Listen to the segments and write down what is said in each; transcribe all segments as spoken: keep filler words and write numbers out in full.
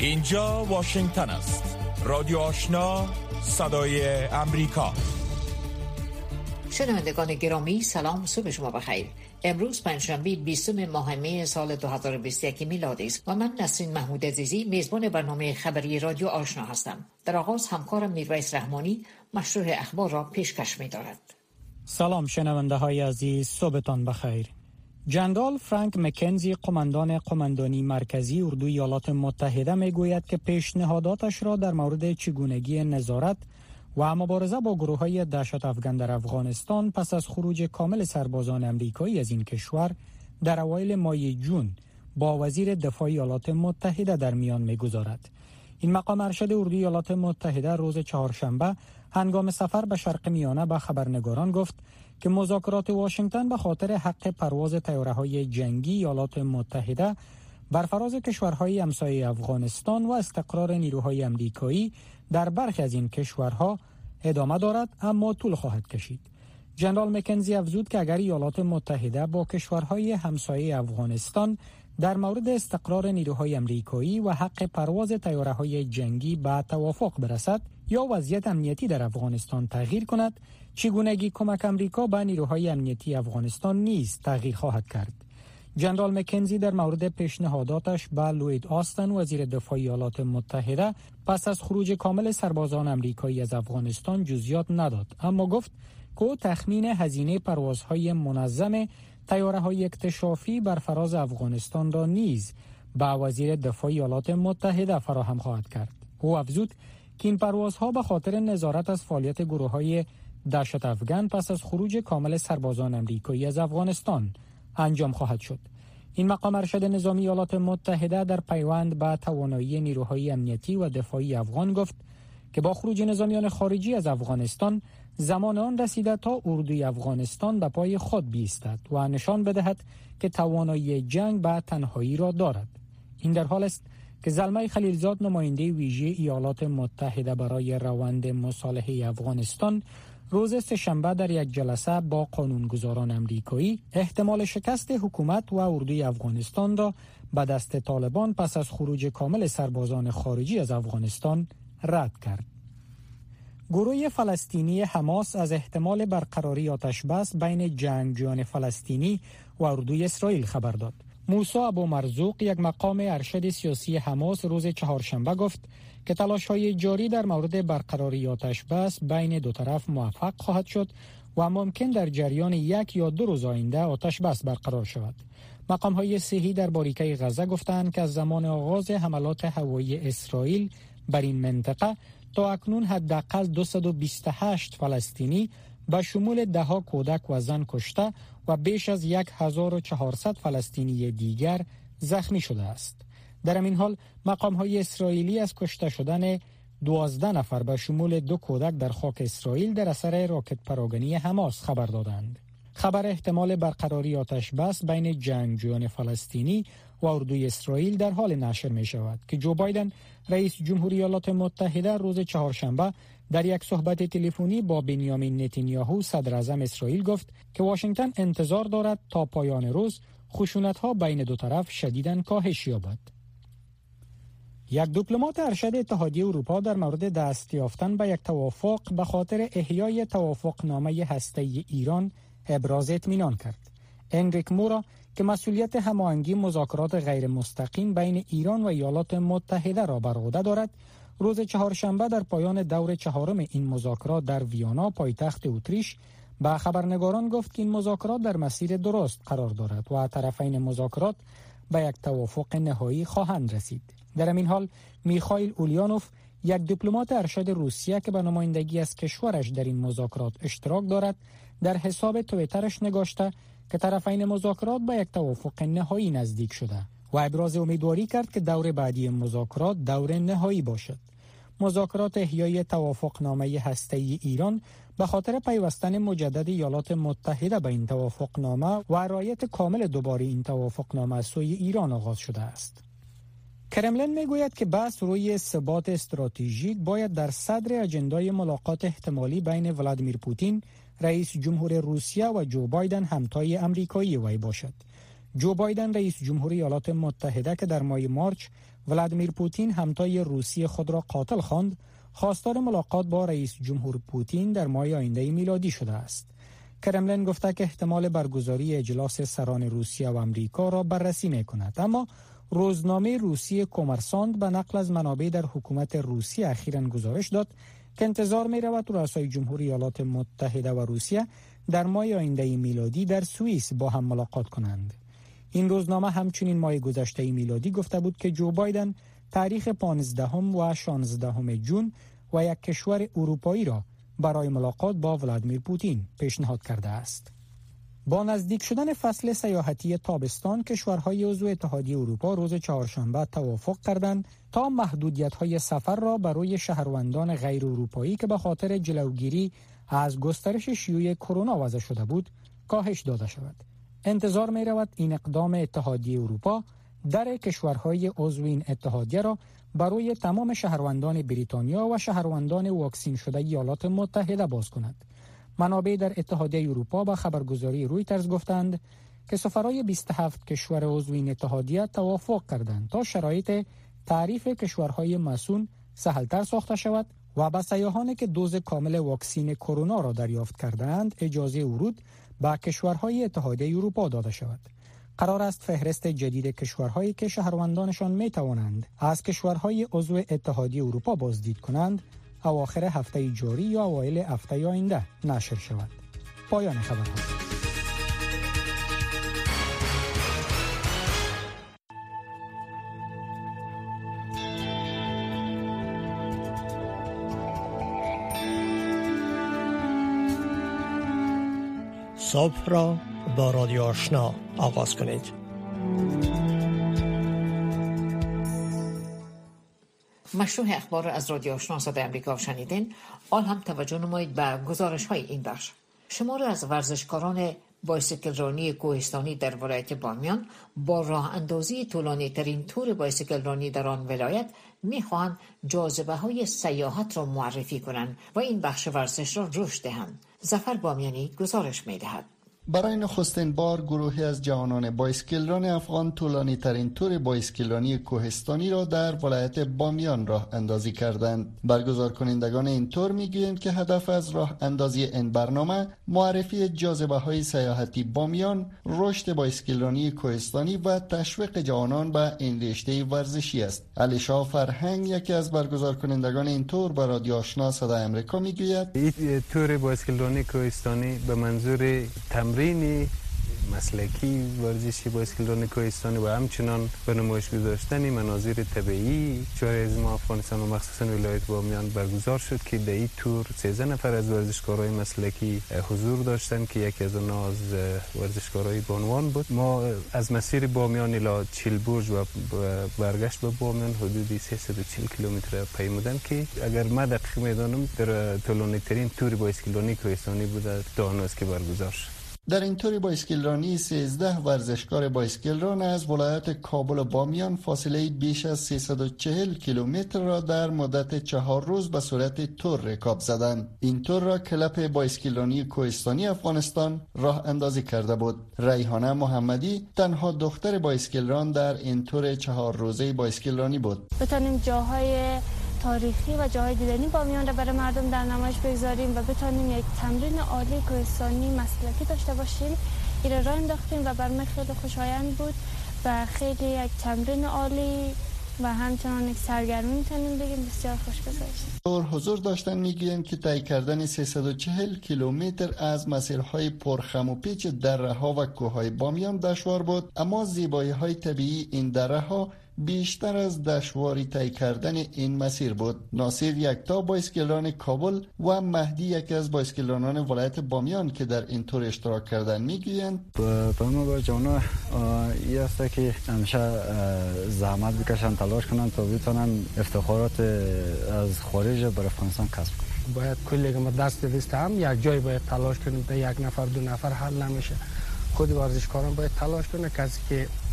اینجا واشنگتن است. رادیو آشنا، صدای امریکا. شنوندگان گرامی، سلام، صبح شما بخیر. امروز پنجشنبه بیستم ماه می سال دو هزار و بیست و یک میلادی است و من نسرین محمود عزیزی میزبان برنامه خبری رادیو آشنا هستم. در آغاز همکارم میرویس رحمانی مشروع اخبار را پیشکش می‌دارد. سلام شنونده های عزیز، صبحتان بخیر. جنرال فرانک مکنزی، قماندان قماندانی مرکزی اردوی ایالات متحده میگوید که پیشنهاداتش را در مورد چگونگی نظارت و مبارزه با گروه‌های دهشت افکن در افغانستان پس از خروج کامل سربازان امریکایی از این کشور در اوایل ماه جون با وزیر دفاع ایالات متحده در میان میگذارد. این مقام ارشد اردوی ایالات متحده روز چهارشنبه هنگام سفر به شرق میانه به خبرنگاران گفت که مذاکرات واشنگتن به خاطر حق پرواز طیاره‌های جنگی ایالات متحده بر فراز کشورهای همسایه افغانستان و استقرار نیروهای امریکایی در برخی از این کشورها ادامه دارد، اما طول خواهد کشید. جنرال مکنزی افزود که اگر ایالات متحده با کشورهای همسایه افغانستان در مورد استقرار نیروهای امریکایی و حق پرواز طیاره‌های جنگی به توافق برسد یا وضعیت امنیتی در افغانستان تغییر کند، چگونگی کمک امریکا به نیروهای امنیتی افغانستان نیز تغییر خواهد کرد. جنرال مکنزی در مورد پیشنهاداتش به لوید آستن، وزیر دفاع ایالات متحده، پس از خروج کامل سربازان امریکایی از افغانستان جزئیات نداد، اما گفت که او تخمین هزینه پروازهای منظم طیاره‌های اکتشافی بر فراز افغانستان را نیز به وزیر دفاع ایالات متحده فراهم خواهد کرد. او افزود که این پروازها به خاطر نظارت از فعالیت گروه‌های دهشت افکن پس از خروج کامل سربازان امریکایی از افغانستان انجام خواهد شد. این مقام ارشد نظامی ایالات متحده در پیوند به توانایی نیروهای امنیتی و دفاعی افغان گفت که با خروج نظامیان خارجی از افغانستان زمان آن رسیده تا اردوی افغانستان به پای خود بایستد و نشان بدهد که توانایی جنگ به تنهایی را دارد. این در حال است که زلمه خلیلزاد، نماینده ویژه ایالات متحده برای روند مصالحه افغانستان، روز سه‌شنبه در یک جلسه با قانونگذاران امریکایی احتمال شکست حکومت و اردوی افغانستان را به دست طالبان پس از خروج کامل سربازان خارجی از افغانستان رد کرد. گروه فلسطینی حماس از احتمال برقراری آتش‌بس بین جنگجویان فلسطینی و اردوی اسرائیل خبر داد. موسی ابو مرزوق، یک مقام ارشد سیاسی حماس، روز چهارشنبه گفت که تلاش‌های جاری در مورد برقراری آتش‌بس بین دو طرف موفق خواهد شد و ممکن در جریان یک یا دو روز آینده آتش‌بس برقرار شود. مقام‌های صحی در باریکه غزه گفتند که از زمان آغاز حملات هوایی اسرائیل بر این منطقه تا اکنون حداقل دویست و بیست و هشت فلسطینی به شمول ده ها کودک و زن کشته و بیش از هزار و چهارصد فلسطینی دیگر زخمی شده است. در این حال مقام‌های اسرائیلی از کشته شدن دوازده نفر به شمول دو کودک در خاک اسرائیل در اثر راکت پراکنی حماس خبر دادند. خبر احتمال برقراری آتش‌بس بین جنگجویان فلسطینی و اردوی اسرائیل در حال نشر می شود که جو بایدن، رئیس جمهوری ایالات متحده، روز چهارشنبه در یک صحبت تلفنی با بنیامین نتانیاهو، صدر اعظم اسرائیل، گفت که واشنگتن انتظار دارد تا پایان روز خشونت‌ها بین دو طرف شدیداً کاهش یابد. یک دیپلمات ارشد اتحادیه اروپا در مورد دست یافتن به یک توافق به خاطر احیای توافقنامه هسته‌ای ایران ابراز اطمینان کرد. انریک مورا که مسئولیت هماهنگی مذاکرات غیر مستقیم بین ایران و ایالات متحده را بر عهده دارد، روز چهارشنبه در پایان دور چهارم این مذاکرات در ویانا، پایتخت اتریش، به خبرنگاران گفت که این مذاکرات در مسیر درست قرار دارد و طرفین مذاکرات به یک توافق نهایی خواهند رسید. در این حال میخائیل اولیانوف، یک دیپلمات ارشد روسیه که به نمایندگی از کشورش در این مذاکرات اشتراک دارد، در حساب توییترش نگاشته که طرفین مذاکرات به یک توافق نهایی نزدیک شده و ابراز امیدواری کرد که دور بعدی مذاکرات دور نهایی باشد. مذاکرات احیای توافقنامه هسته‌ای ایران به خاطر پیوستن مجدد ایالات متحده به این توافقنامه و رعایت کامل دوباره این توافقنامه از سوی ایران آغاز شده است. کرملین میگوید که بحث روی ثبات استراتژیک باید در صدر اجندای ملاقات احتمالی بین ولادیمیر پوتین، رئیس جمهور روسیه، و جو بایدن، همتای امریکایی وی باشد. جو بایدن رئیس جمهور ایالات متحده که در ماه مارچ ولادیمیر پوتین همتای روسی خود را قاتل خواند، خواستار ملاقات با رئیس جمهور پوتین در ماه آینده میلادی شده است. کرملین گفته که احتمال برگزاری اجلاس سران روسیه و آمریکا را بررسی می‌کند، اما روزنامه روسی کمرساند به نقل از منابع در حکومت روسیه اخیراً گزارش داد که انتظار می‌رود رؤسای جمهوری ایالات متحده و روسیه در ماه آینده میلادی در سوئیس با هم ملاقات کنند. این روزنامه همچنین ماه گذشته میلادی گفته بود که جو بایدن تاریخ پانزدهم و شانزدهم جون و یک کشور اروپایی را برای ملاقات با ولادیمیر پوتین پیشنهاد کرده است. با نزدیک شدن فصل سیاحتی تابستان، کشورهای عضو اتحادیه اروپا روز چهارشنبه توافق کردند تا محدودیت‌های سفر را برای شهروندان غیر اروپایی که به خاطر جلوگیری از گسترش شیوع کرونا وضع شده بود کاهش داده شود. انتظار می رود این اقدام اتحادیه اروپا در کشورهای عضو این اتحادیه را برای تمام شهروندان بریتانیا و شهروندان واکسین شده ایالات متحده باز کند. منابع در اتحادیه اروپا با خبرگزاری رویترز گفتند که سفرای بیست و هفت کشور عضو این اتحادیه توافق کردند تا شرایط تعریف کشورهای مسئول سهلتر ساخته شود و به سیاحانی که دوز کامل واکسین کرونا را دریافت کردند اجازه ورود به کشورهای اتحادیه اروپا داده شود. قرار است فهرست جدید کشورهایی که شهروندانشان می توانند از کشورهای عضو اتحادیه اروپا بازدید کنند اواخر هفته جاری یا اوایل هفته آینده نشر شود. پایان خبرها. صبح را با رادیو آشنا آغاز کنید. مشروع اخبار از رادیو آشنا صدای آمریکا شنیدین. آن هم توجه نمایید به گزارش های این بخش. شماری از ورزشکاران بایسیکل رانی کوهستانی در ولایت بامیان با راه اندازی طولانی ترین تور بایسیکل رانی در آن ولایت میخواهند جاذبه های سیاحت را معرفی کنند و این بخش ورزش را رشد دهند. ظفر بامیانی گزارش میدهد. برای نخستین بار گروهی از جوانان بایسکلران افغان طولانی ترین تور بایسکلرانی کوهستانی را در ولایت بامیان راه اندازی کردند. برگزار کنندگان این تور میگویند که هدف از راه اندازی این برنامه معرفی جاذبه های سیاحتی بامیان، رشد بایسکلرانی کوهستانی و تشویق جوانان به این رشته ورزشی است. علی شاه فرهنگ یکی از برگزار کنندگان این تور به رادیو آشنا صدای آمریکا میگوید این تور بایسکلرانی کوهستانی به منظور تمرین مسلکی ورزشی بایسکلرانی کوهستانی و همچنان به نمایش گذاشتن مناظر طبیعی جای از ما افغانستان و مخصوصا ولایت بامیان برگزار شد که در این تور سیزده نفر از ورزشکارای مسلکی حضور داشتن که یکی از اونها از ورزشکارای بانوان بود. ما از مسیر بامیان الی چیلبرج و برگشت به بامیان حدود سیصد و چهل کیلومتر پیمودن که اگر من دقیق میدانم در طولانی ترین تور بایسکلرانی کوهستانی بوده تا هنوز که برگزار شد. در این تور بایسکلرانی سیزده ورزشکار بایسکلران از ولایت کابل و بامیان فاصله بیش از سیصد و چهل کیلومتر را در مدت چهار روز به صورت تور رکاب زدند. این تور را کلب بایسکلرانی کوهستانی افغانستان راه اندازی کرده بود. ریحانه محمدی تنها دختر بایسکلران در این تور چهار روزه بایسکلرانی بود. بتونیم جاهای تاریخی و جاهای دیدنی بامیان را برای مردم در نمایش بگذاریم و بتونیم یک تمرین عالی کوهستانی مسلکی داشته باشیم. این را انداختیم و برای من خیلی خوشایند بود و خیلی یک تمرین عالی و همچنان یک سرگرمی میتونیم بگیم بسیار خوش گذشت. دور حضور داشتن میگویند که طی کردن سیصد و چهل کیلومتر از مسیرهای پرخم و پیچ دره‌ها و کوههای بامیان دشوار بود، اما زیبایی‌های طبیعی این دره‌ها بیشتر از دشواری طی کردن این مسیر بود. ناصر یکتا بایسکلران کابل و مهدی یکی از بایسکلرانان ولایت بامیان که در این تور اشتراک کردن میگویند با ما با جوانا این است که همیشه زحمت بکشن، تلاش کنن تا بتونن افتخارات از خارج بر افغانستان کسب کنن. باید کلی که ما دست دوست هم یک جای باید تلاش کنیم، تا یک نفر دو نفر حل نمیشه. خود ورزشکاران باید تلاش کنه، کسی که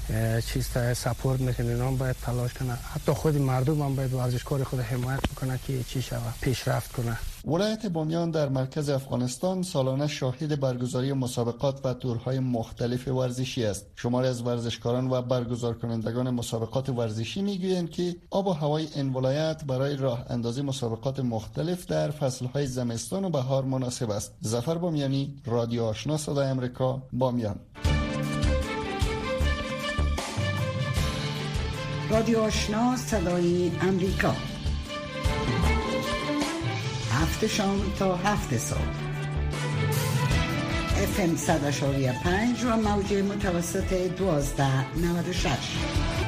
چیز تا سپورت میکنه، اینا باید تلاش کنه. حتی خود مردم هم باید ورزشکار خود حمایت بکنه که چی شود، پیشرفت کنه. ولایت بامیان در مرکز افغانستان سالانه شاهد برگزاری مسابقات و تورهای مختلف ورزشی است. شماری از ورزشکاران و برگزار کنندگان مسابقات ورزشی میگویند که آب و هوای این ولایت برای راه اندازی مسابقات مختلف در فصلهای زمستان و بهار مناسب است. ظفر بامیانی، رادیو آشنا صدای آمریکا، بامیان. رادیو آشنا صدای آمریکا، هفت شام تا هفت صبح، اف ام صد و پنج و موج متوسط دوازده نود و شش.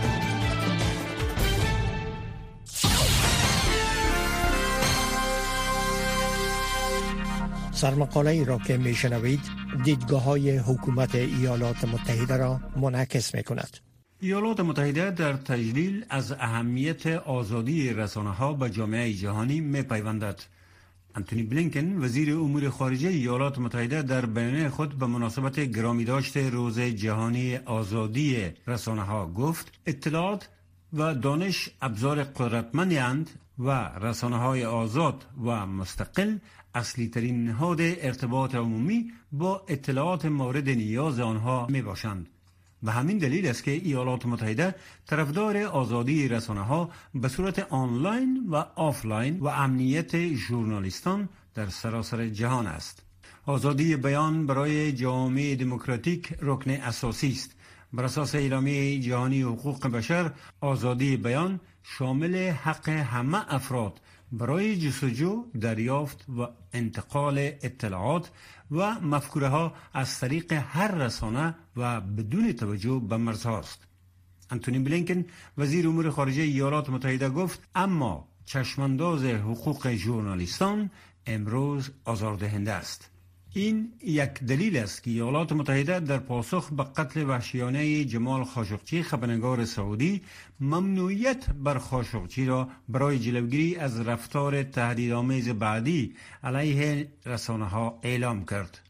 سرمقاله ای را که می شنوید دیدگاه های حکومت ایالات متحده را منعکس می کند. ایالات متحده در تجلیل از اهمیت آزادی رسانه‌ها به جامعه جهانی می‌پیوندد. انتونی بلینکن وزیر امور خارجه ایالات متحده در بیانیه خود به مناسبت گرامی داشته روز جهانی آزادی رسانه‌ها گفت اطلاعات و دانش ابزار قدرتمندند و رسانه‌های آزاد و مستقل اصلی ترین نهاد ارتباط عمومی با اطلاعات مورد نیاز آنها میباشند. به همین دلیل است که ایالات متحده طرفدار آزادی رسانه‌ها به صورت آنلاین و آفلاین و امنیت ژورنالیستان در سراسر جهان است. آزادی بیان برای جامعه دموکراتیک رکن اساسی است. بر اساس اعلامیه جهانی حقوق بشر، آزادی بیان شامل حق همه افراد برای جستجو، دریافت و انتقال اطلاعات و مفکوره ها از طریق هر رسانه و بدون توجه به مرزهاست. انتونی بلینکن وزیر امور خارجه ایالات متحده گفت اما چشمانداز حقوق ژورنالیستان امروز آزاردهنده است. این یک دلیل است که ایالات متحده در پاسخ به قتل وحشیانه جمال خاشقچی خبرنگار سعودی ممنوعیت بر خاشقچی را برای جلوگیری از رفتار تهدیدآمیز بعدی علیه رسانه‌ها اعلام کرد.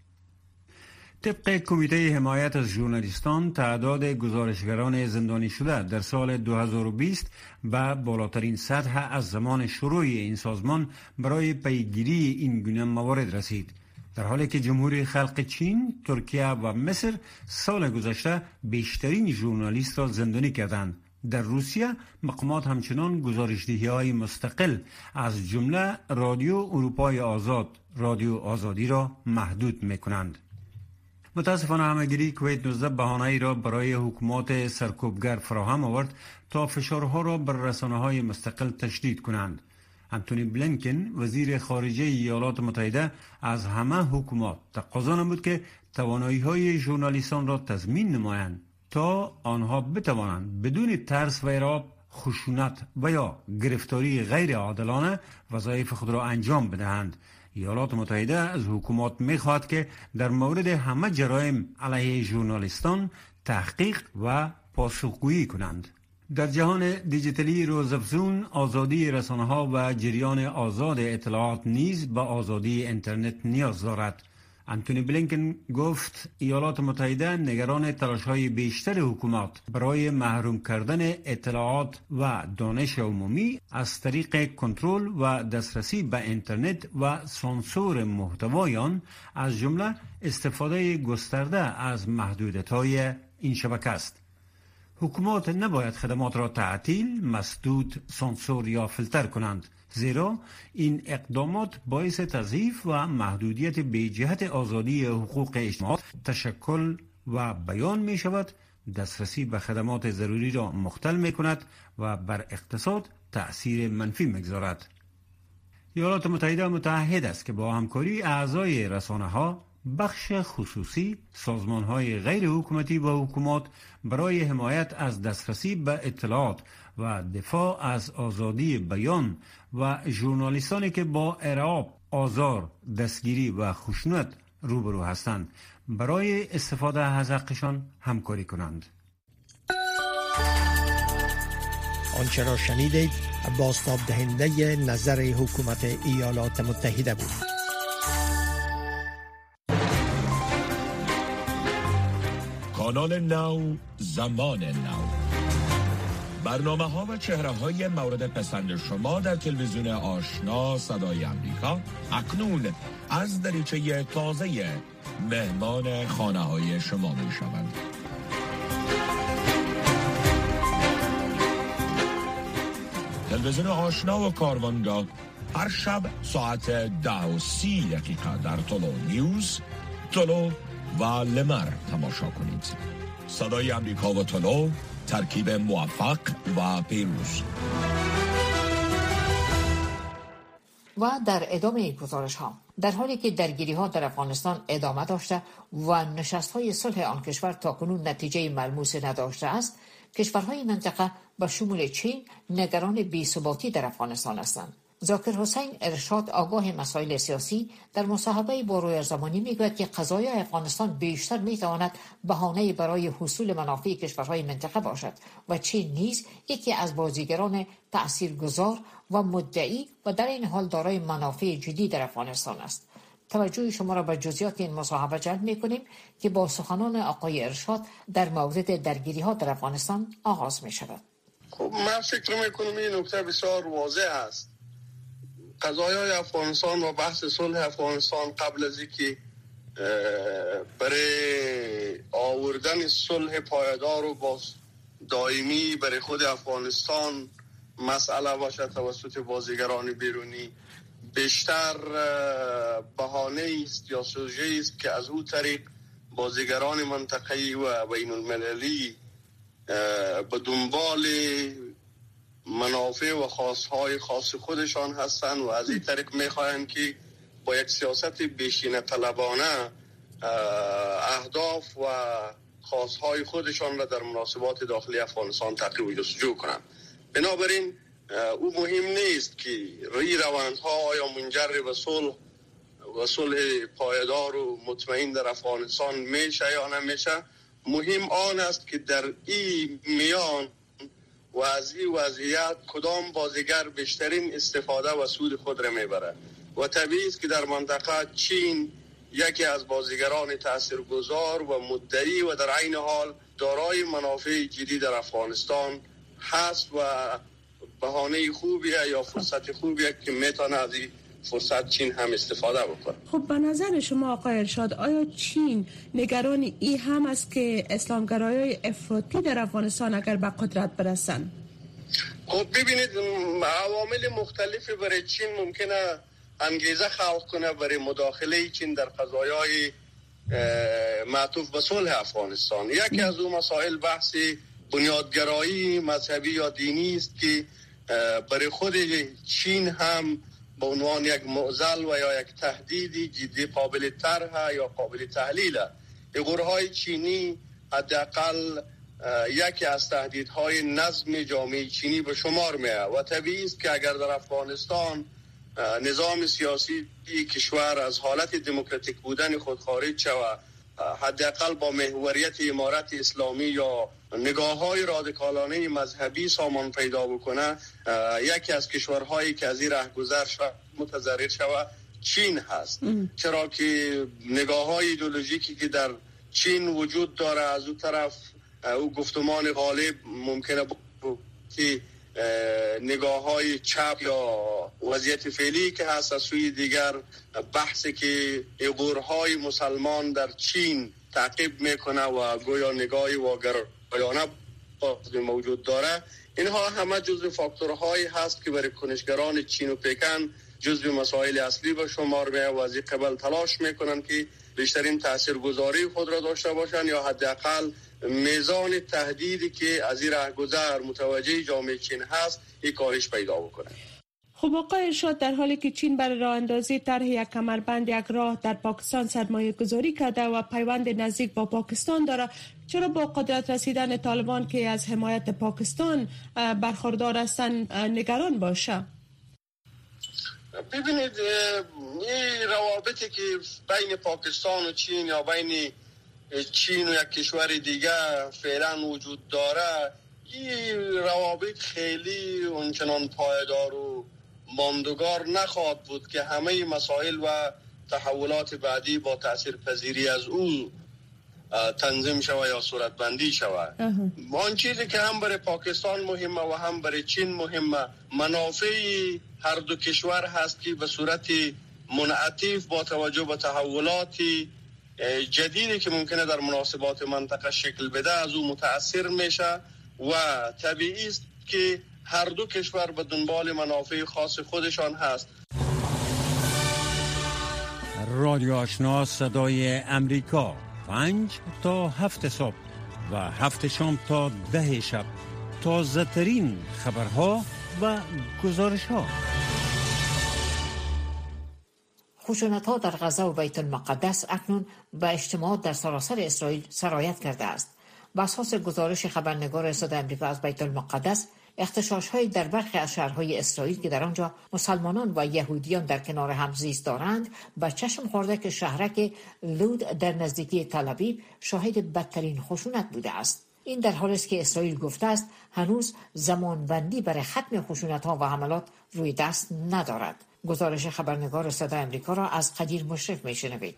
طبق کمیته حمایت از ژورنالیستان، تعداد گزارشگران زندانی شده در سال دو هزار و بیست به بالاترین سطح از زمان شروع این سازمان برای پیگیری این گونه موارد رسید، در حالی که جمهوری خلق چین، ترکیه و مصر سال گذشته بیشترین ژورنالیست را زندانی کردند. در روسیه مقامات همچنان گزارشدهی‌های مستقل از جمله رادیو اروپای آزاد، رادیو آزادی را محدود می‌کنند. متاسفانه همه‌گیری کویت نوزده بهانه‌ای را برای حکومات سرکوبگر فراهم آورد تا فشارها را بر رسانه‌های مستقل تشدید کنند. انتونی بلینکن وزیر خارجه ایالات متحده از همه حکومات تقاضا نمود که توانایی‌های ژورنالیستان را تضمین نمایند تا آنها بتوانند بدون ترس و اضطراب، خشونت و یا گرفتاری غیر عادلانه وظایف خود را انجام بدهند. ایالات متحده از حکومات می‌خواهد که در مورد همه جرایم علیه ژورنالیستان تحقیق و پاسخگویی کنند. در جهان دیجیتالی روزافزون، آزادی رسانه‌ها و جریان آزاد اطلاعات نیز به آزادی اینترنت نیاز دارد. انتونی بلینکن گفت ایالات متحده نگران تلاش‌های بیشتر حکومت برای محروم کردن اطلاعات و دانش عمومی از طریق کنترل و دسترسی به اینترنت و سانسور محتوای آن، از جمله استفاده گسترده از محدودیت‌های این شبکه است. حکومات نباید خدمات را تعطیل، مسدود، سانسور یا فیلتر کنند، زیرا این اقدامات باعث تضعیف و محدودیت بی‌جهت آزادی حقوق اجتماعی، تشکل و بیان می شود، دسترسی به خدمات ضروری را مختل می کند و بر اقتصاد تأثیر منفی می گذارد. ایالات متحده متعهد است که با همکاری اعضای رسانه‌ها، بخش خصوصی، سازمان‌های غیر حکومتی و حکومات برای حمایت از دسترسی به اطلاعات و دفاع از آزادی بیان و ژورنالیستانی که با ارعاب، آزار، دستگیری و خشونت روبرو هستند برای استفاده از حقشان همکاری کنند. آنچه را شنیدید بازتاب دهنده نظر حکومت ایالات متحده بود. کانال نو، زمان نو. برنامه ها و چهره های مورد پسند شما در تلویزیون آشنا صدای امریکا اکنون از دریچه تازه مهمان خانه های شما می شوند. تلویزیون آشنا و کاروانگاه هر شب ساعت ده و سی دقیقه در طلو نیوز، طلو و لمر تماشا کنید. صدای امریکا و طلو، ترکیب موفق و پیروز. و در ادامه این گزارش ها، در حالی که درگیری ها در افغانستان ادامه داشته و نشست های صلح آن کشور تاکنون نتیجه ملموسی نداشته است، کشورهای منطقه به شمول چین نگران بی‌ثباتی در افغانستان هستند. ذاکر حسین ارشاد آگاه مسائل سیاسی در مصاحبه با رویا زمانی میگوید که قضایای افغانستان بیشتر میتواند بهانه برای حصول منافع کشورهای منطقه باشد و چین نیز یکی از بازیگران تاثیرگذار و مدعی و در این حال دارای منافع جدی در افغانستان است. توجه شما را به جزئیات این مصاحبه جلب می‌کنیم که با سخنان آقای ارشاد در مورد درگیری ها در افغانستان آغاز می شود. خب من فکر می‌کنم این نکته بسیار واضح است. قضایای افغانستان و بحث صلح افغانستان قبل از اینکه برای آوردن صلح پایدار و با دائمی برای خود افغانستان مسئله باشه توسط بازیگران بیرونی، بیشتر بهانه است یا سوژه است که از او طریق بازیگران منطقه‌ای و بین المللی به دنبال منافع و خواستهای خاص خودشان هستند و از این طریق میخواهند که با یک سیاست بیشینه طلبانه اهداف و خواستهای خودشان را در مناسبات داخلی افغانستان تعقیب و جستجو کنند. بنابراین او مهم نیست که ری روندها آیا منجر به صلح و صلح پایدار و مطمئن در افغانستان میشه یا نمیشه. مهم آن است که در این میان و از این وضعیت کدام بازیگر بیشترین استفاده و سود خود را میبره و طبیعی است که در منطقه چین یکی از بازیگران تاثیرگذار و مدعی و در عین حال دارای منافع جدی در افغانستان هست و بهانه خوبیه یا فرصت خوبیه که میتونه از این فرصت چین هم استفاده بکنه. خب به نظر شما آقای ارشاد، آیا چین نگران ای هم است که اسلامگرایای افراطی در افغانستان اگر به قدرت برسن؟ خب ببینید عوامل مختلفی برای چین ممکنه انگیزه خلق کنه برای مداخله چین در قضایای معطوف به صلح افغانستان. یکی از اون مسائل بحث بنیادگرایی مذهبی یا دینی است که برای خود چین هم به عنوان یک معضل و یا یک تهدیدی جدی قابل طرح یا قابل تحلیل. گروه‌های چینی حداقل یکی از تهدیدهای نظم جامعه چینی به شمار میاد و طبیعی است که اگر در افغانستان نظام سیاسی کشور از حالت دموکراتیک بودن خود خارج شود، حداقل با محوریت امارت اسلامی یا نگاه‌های رادیکالانه مذهبی سامان پیدا بکنه، یکی از کشورهایی که از این رهگذر شود متضرر شود چین هست. ام. چرا که نگاه‌های ایدئولوژیکی که در چین وجود داره، از اون طرف او گفتمان غالب ممکنه که نگاه‌های چپ یا وضعیت فعلی که هست، از سوی دیگر بحثی که ایغورهای مسلمان در چین تعقیب میکنه و گویا نگاهی واگرایانه موجود داره، اینها همه جزو فاکتورهایی هست که برای کنشگران چین و پکن جزو مسائل اصلی به شمار میاد و از این قبل تلاش میکنن که بیشترین تاثیرگذاری خود را داشته باشن یا حداقل میزان تهدیدی که از این رهگذر متوجه جامعه چین هست یک کاهش پیدا بکنه. خب آقای ارشاد، در حالی که چین برای راه اندازی طرح یک کمربند یک راه در پاکستان سرمایه گذاری کرده و پیوند نزدیک با پاکستان داره، چرا با قدرت رسیدن طالبان که از حمایت پاکستان برخوردار هستند نگران باشه؟ ببینید این روابطی که بین پاکستان و چین یا بین چین و یک کشور دیگه فعلا وجود داره، این روابط خیلی اونچنان پایدار و ماندگار نخواهد بود که همه مسائل و تحولات بعدی با تأثیر پذیری از اون تنظیم شود یا صورتبندی شود. آن چیزی که هم برای پاکستان مهمه و هم برای چین مهمه، منافع هر دو کشور هست که به صورت منعطف با توجه به تحولات جدیدی که ممکنه در مناسبات منطقه شکل بده از او متاثر میشه و طبیعی است که هر دو کشور به دنبال منافع خاص خودشان هست. رادیو آشنا صدای امریکا، پنج تا هفت صبح و هفت شام تا ده شب، تازه ترین خبرها و گزارش ها. خشونت‌ها در غزه و بیت المقدس اکنون به اجتماعات در سراسر اسرائیل سرایت کرده است. بر اساس گزارش خبرنگار صدای آمریکا از بیت المقدس، اغتشاش‌های در برخی از شهرهای اسرائیل که در آنجا مسلمانان و یهودیان در کنار هم زیست دارند، به چشم خورده که شهرک لود در نزدیکی تل‌آویو شاهد بدترین خشونت بوده است. این در حالی است که اسرائیل گفته است هنوز زمانبندی برای ختم خشونت‌ها و حملات روی دست ندارد. گزارش خبرنگار صدای آمریکا را از قدیر مشرف میشنوید.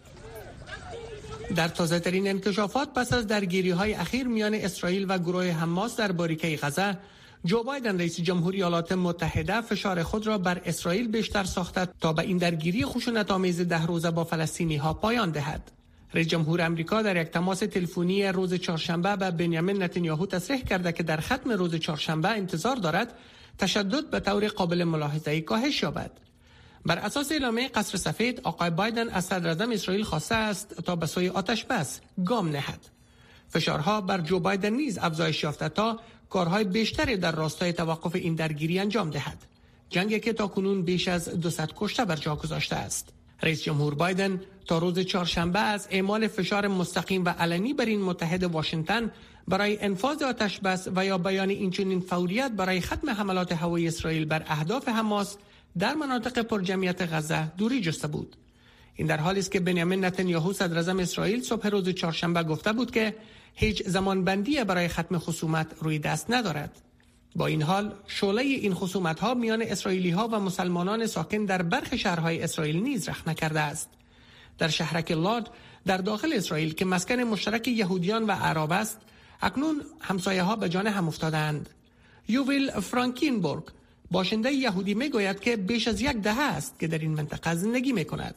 در تازه ترین انکشافات پس از درگیری های اخیر میان اسرائیل و گروه حماس در باریکه غزه، جو بایدن رئیس جمهوری ایالات متحده فشار خود را بر اسرائیل بیشتر ساخته تا به این درگیری خشونت‌آمیز ده روزه با فلسطینی ها پایان دهد. رئیس جمهور آمریکا در یک تماس تلفنی روز چهارشنبه به بنیامین نتانیاهو تصریح کرده که در ختم روز چهارشنبه انتظار دارد تشدد به طور قابل ملاحظه‌ای کاهش یابد. بر اساس اعلامیه قصر سفید، آقای بایدن از صدراعظم اسرائیل خواسته است تا به سوی آتش بس گام نهد. فشارها بر جو بایدن نیز افزایش یافته تا کارهای بیشتری در راستای توقف این درگیری انجام دهد. جنگی که تاکنون بیش از دویست کشته بر جا گذاشته است. رئیس جمهور بایدن تا روز چهارشنبه از اعمال فشار مستقیم و علنی بر این متحد واشنگتن برای انفاذ آتش بس و یا بیان اینچنین فوریت برای ختم حملات هوایی اسرائیل بر اهداف حماس در مناطق پرجمعیت غزه دوری جسته بود. این در حالی است که بنیامین نتانیاهو صدراعظم اسرائیل صبح روز چهارشنبه گفته بود که هیچ زمانبندی برای ختم خصومت روی دست ندارد. با این حال شعله این خصومت‌ها میان اسرائیلی‌ها و مسلمانان ساکن در برخی شهرهای اسرائیل نیز رخ نکرده است. در شهرک لاد در داخل اسرائیل که مسکن مشترک یهودیان و اعراب است، اکنون همسایه‌ها به جان هم افتادند. یوویل فرانکینبورگ باشنده یهودی میگوید که بیش از یک دهه است که در این منطقه زندگی میکند.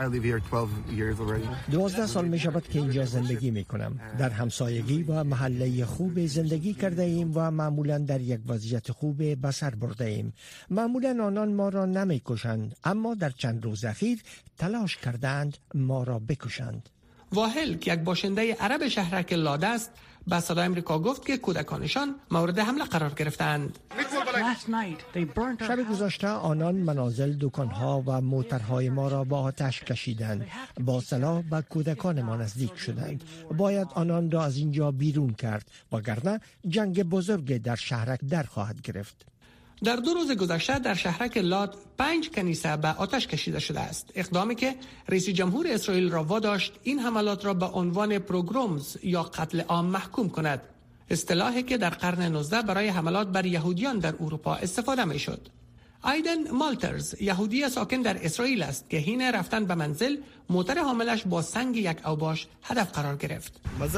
دوازده سال می شود که اینجا زندگی می کنم. در همسایگی و محله خوب زندگی کرده ایم و معمولا در یک وضعیت خوب به سر برده ایم. معمولا آنان ما را نمی کشند، اما در چند روز اخیر تلاش کردند ما را بکشند. واهل که یک باشنده عرب شهرک لاده است، به صدای آمریکا گفت که کودکانشان مورد حمله قرار گرفتند. شب گذشته آنان منازل، دکانها و موترهای ما را با آتش کشیدند. با سلاح به کودکان ما نزدیک شدند. باید آنان را از اینجا بیرون کرد، وگرنه جنگ بزرگ در شهرک در خواهد گرفت. در دو روز گذشته در شهرک لاد پنج کنیسه به آتش کشیده شده است. اقدامی که رئیس جمهور اسرائیل را واداشت این حملات را به عنوان پروگرامز یا قتل عام محکوم کند. اصطلاحی که در قرن نوزدهم برای حملات بر یهودیان در اروپا استفاده می شد. ایدن مالترز یهودی ساکن در اسرائیل است که حین رفتن به منزل موتر حاملش با سنگ یک اوباش هدف قرار گرفت.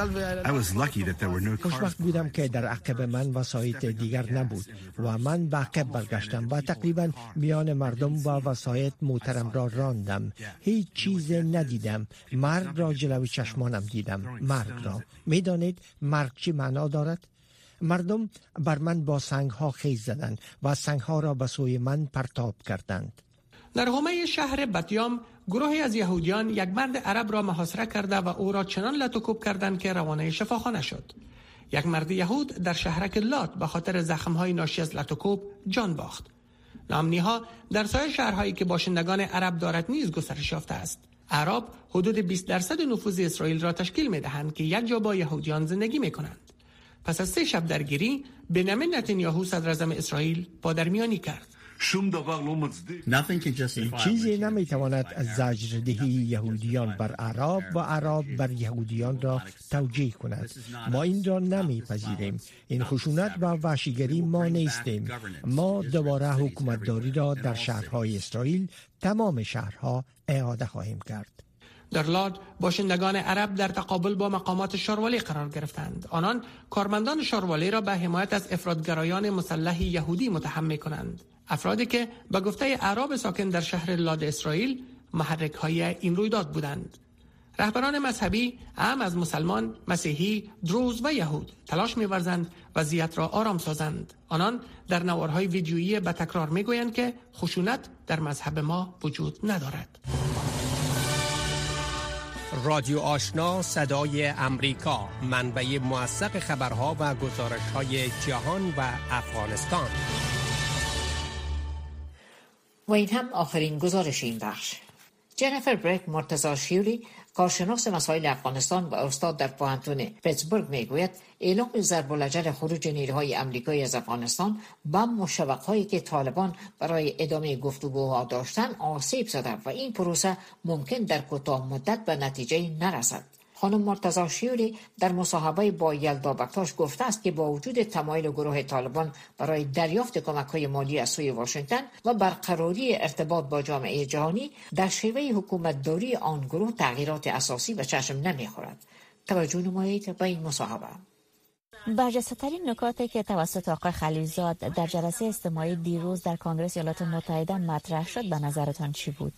خوشبخت بودم که در عقب من وسایط دیگر نبود و من به عقب برگشتم و تقریبا میان مردم و وسایط موترم را راندم. هیچ چیز ندیدم. مرگ را جلوی چشمانم دیدم. مرگ را. میدانید مرگ چی معنا دارد؟ مردم بر من با سنگ ها خیز زدند و سنگ ها را به سوی من پرتاب کردند. در حومه شهر بتیام گروهی از یهودیان یک مرد عرب را محاصره کرده و او را چنان لط و کوب کردند که روانه شفاخانه شد. یک مرد یهود در شهرک لات به خاطر زخم‌های ناشی از لط و کوب جان باخت. نامنی‌ها در سایر شهرهایی که باشندگان عرب دارد نیز گسترش یافته است. اعراب حدود بیست درصد نفوذ اسرائیل را تشکیل می‌دهند که یک جا با یهودیان زندگی می‌کنند. پس از سه شب درگیری، بنیامین نتانیاهو صدراعظم اسرائیل پادرمیانی کرد. چیزی نمیتواند از زجردهی یهودیان بر اعراب و اعراب بر یهودیان را توجیه کند. ما این را نمیپذیریم. این خشونت و وحشیگری ما نیستیم. ما دوباره حکومتداری را در شهرهای اسرائیل، تمام شهرها اعاده خواهیم کرد. در لاد باشندگان عرب در تقابل با مقامات شاروالی قرار گرفتند. آنان کارمندان شاروالی را به حمایت از افراطگرایان مسلح یهودی متهم می‌کنند. افرادی که به گفته اعراب ساکن در شهر لاد اسرائیل محرک های این رویداد بودند. رهبران مذهبی هم از مسلمان، مسیحی، دروز و یهود تلاش می‌ورزند وضعیت را آرام سازند. آنان در نوارهای ویدیویی به تکرار می‌گویند که خشونت در مذهب ما وجود ندارد. رادیو آشنا، صدای امریکا، منبع موثق خبرها و گزارش‌های جهان و افغانستان. و این هم آخرین گزارش این بخش. جنیفر بریک مرتضی شیوری، کارشناس مسائل افغانستان و استاد در پوهنتون پیتسبورگ میگوید اعلام ضرب الاجل خروج نیروهای امریکایی از افغانستان با مشوق‌هایی که طالبان برای ادامه گفتگوها داشتن آسیب زده و این پروسه ممکن در کوتاه مدت به نتیجه نرسد. خانم مرتضی شیوری در مصاحبه با یلدا بکتاش گفته است که با وجود تمایل گروه طالبان برای دریافت کمک‌های مالی از سوی واشنگتن و برقراری ارتباط با جامعه جهانی، در شیوه حکومتداری آن گروه تغییرات اساسی به چشم نمی‌خورد. توجه نمایید به این مصاحبه. برجسته‌ترین نکاتی که توسط آقای خلیلزاد در جلسه اجتماعی دیروز در کنگره ایالات متحده مطرح شد به نظرتان چی بود؟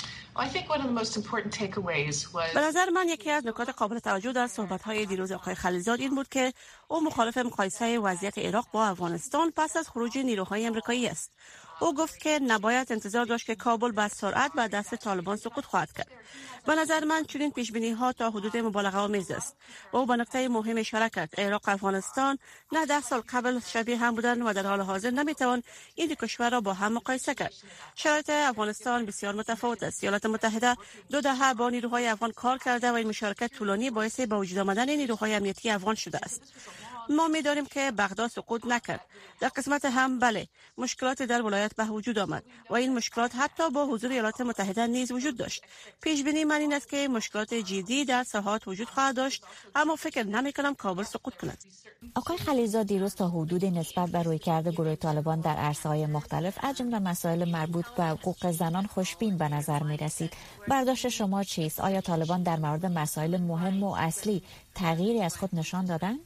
به نظر من یکی از نکات قابل توجه در صحبت‌های دیروز آقای خلیلزاد این بود که او مخالف مقایسه وضعیت عراق با افغانستان پس از خروج نیروهای آمریکایی است. او گفت که نباید انتظار داشت که کابل به سرعت به دست طالبان سقوط خواهد کرد. به نظر من چنین پیش‌بینی‌ها تا حدود مبالغه آمیز است. او به نکته مهم اشاره کرد: عراق و افغانستان نه ده سال قبل شبیه هم بودند و در حال حاضر نمی‌توان این دو کشور را با هم مقایسه کرد. شرایط افغانستان بسیار متفاوت است. ایالات متحده دو دهه با نیروهای افغان کار کرده و این مشارکت طولانی باعث به وجود آمدن نیروهای امنیتی افغان شده است. ما می‌دانیم که بغداد سقوط نکرد. در قسمت هم بله مشکلات در ولایت به وجود آمد و این مشکلات حتی با حضور ایالات متحده نیز وجود داشت. پیش بینی من این است که مشکلات جدی در ساحات وجود خواهد داشت، اما فکر نمی‌کنم کابل سقوط کند. آقای خلیلزاد دیروز تا حدودی نسبت به رویکرد گروه طالبان در عرصه‌های مختلف از جمله مسائل مربوط به حقوق زنان خوشبین به نظر می‌رسید. برداشت شما چیست؟ آیا طالبان در مورد مسائل مهم و اصلی تغییری از خود نشان دادند؟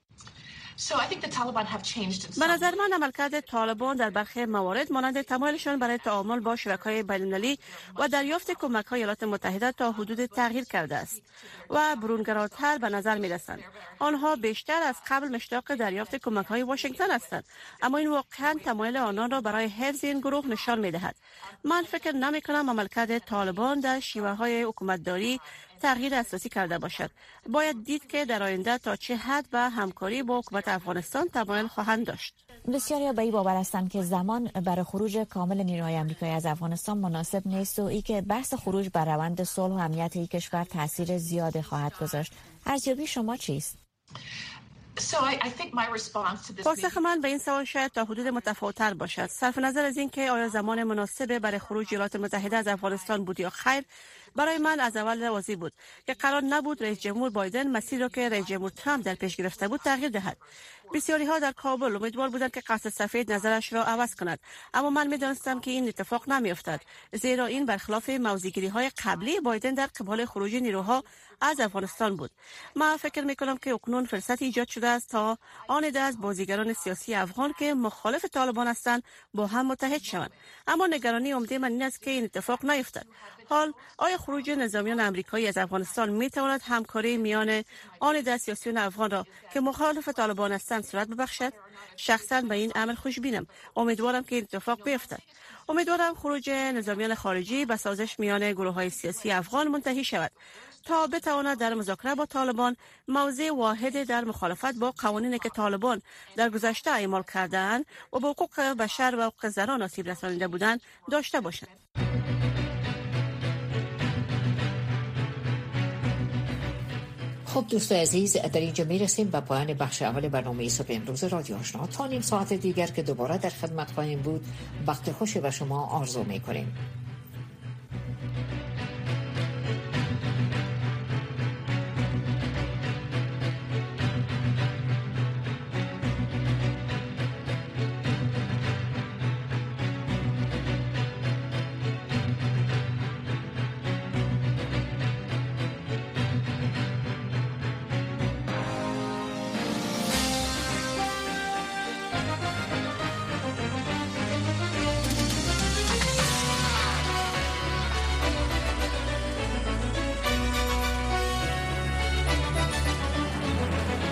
به نظر من عملکرد طالبان در برخی موارد مانند تمایلشان برای تعامل با شرکای بین‌المللی و دریافت کمک‌های ایالات متحده تا حدود تغییر کرده است و برونگراتر به نظر می‌رسند. آنها بیشتر از قبل مشتاق دریافت کمک‌های واشنگتن هستند، اما این واقعاً تمایل آنان را برای حفظ این گروه نشان می‌دهد. من فکر نمی‌کنم عملکرد طالبان در شیوه‌های حکومتداری تغییر اساسی کرده باشد. باید دید که در آینده تا چه حد به همکاری با حکومت افغانستان تمایل خواهند داشت. بسیاری به این باور هستند که زمان برای خروج کامل نیروهای آمریکایی از افغانستان مناسب نیست و ای که بحث خروج بر روند صلح و امنیت این کشور تاثیر زیادی خواهد گذاشت. ارزیابی شما چیست؟ پاسخ من به این سوال شاید تا حدود متفاوت‌تر باشد. صرف نظر از اینکه آیا زمان مناسب برای خروج ایالات متحده از افغانستان بود یا خیر، برای من از اول واضح بود که قرار نبود رئیس جمهور بایدن مسیر را که رئیس جمهور ترامپ در پیش گرفته بود تغییر دهد. بسیاری ها در کابل امیدوار بودند که قصر سفید نظرش را عوض کند، اما من می‌دانستم که این اتفاق نمی‌افتد، زیرا این برخلاف موضع‌گیری‌های قبلی بایدن در قبال خروج نیروها از افغانستان بود. من فکر می‌کنم که اکنون فرصتی ایجاد شده است تا آن عده از بازیگران سیاسی افغان که مخالف طالبان هستند با هم متحد شوند، اما نگرانی عمده من این است که این اتفاق نیفتد. حال آیا خروج نظامیان آمریکایی از افغانستان می‌تواند همکاری میان آن عده سیاسیون افغان را که مخالف طالبان هستند صورت ببخشد؟ شخصا به این امر خوشبینم. امیدوارم که این اتفاق بیفتد. امیدوارم خروج نظامیان خارجی به سازش میان گروه‌های سیاسی افغان منتهی شود تا بتواند در مذاکره با طالبان موضع واحد در مخالفت با قوانینی که طالبان در گذشته اعمال کردند و به حقوق بشر و حقوق زنان آسیب رسانیده بودند داشته باشند. خب دوستان عزیز، در اینجا میرسیم به پایان بخش اول برنامه صبح امروز رادیو آشنا. تا نیم ساعت دیگر که دوباره در خدمت خواهیم بود، وقت خوشی به شما آرزو میکنیم.